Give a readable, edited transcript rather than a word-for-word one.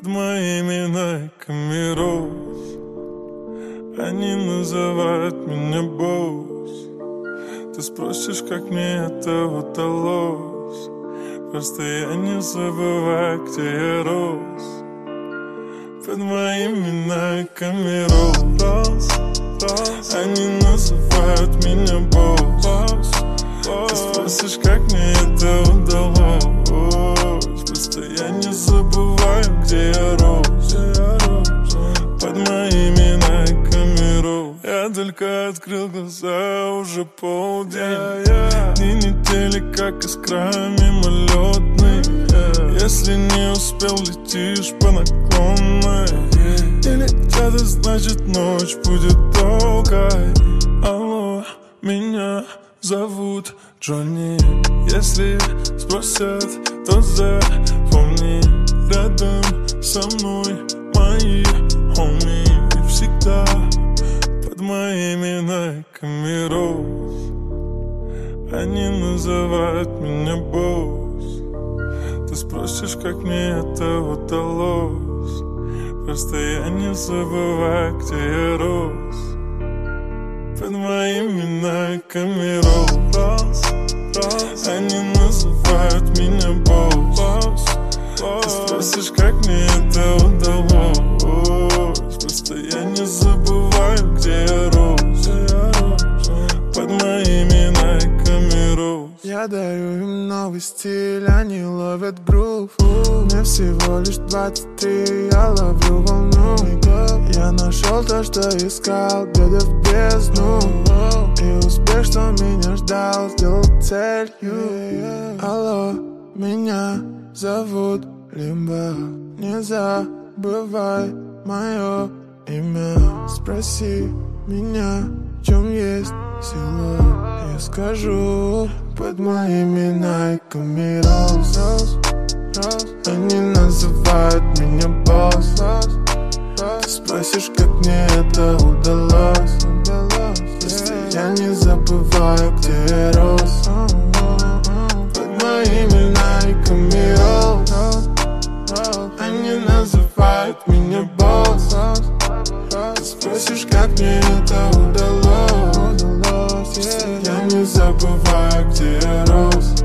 моими найками роз. Они называют меня босс. Ты спросишь, как мне это удалось. Просто я не забываю, где я рос. Под моими найками роз. Они называют меня босс. Ты спросишь, как мне это удалось. Просто я не забываю, где я рос. Под моими найками роз. Я только открыл глаза, уже полдень. Дни недели, как искра мимолетный. Если не успел, летишь по наклонной. И летят, значит ночь будет долгой. Алло, меня зовут Джонни. Если спросят, то запомни. Рядом со мной мои хоми. И всегда под моими найками роз. Они называют меня босс. Ты спросишь, как мне это удалось. Просто я не забываю, где я рос. Под моими найками роз. Они называют меня босс. Ты спросишь, как мне это удалось. Просто я не забываю, где я рос. Под моими найками роз. Я даю им новый стиль, они ловят грув. Мне всего лишь 23, я ловлю волну. Я нашел то, что искал, глядя в бездну. И успех, что меня ждал, сделал целью. Алло, меня зовут Лимба. Не забывай мое имя. Спроси меня, в чем есть сила. Я скажу. Под моими найками роз. Они называют меня босс. Ты спросишь, как мне это удалось. Просто я не забываю, где я рос. Под моими найками роз. Они называют меня босс. Ты спросишь, как мне это удалось. Просто я не забываю, где я рос.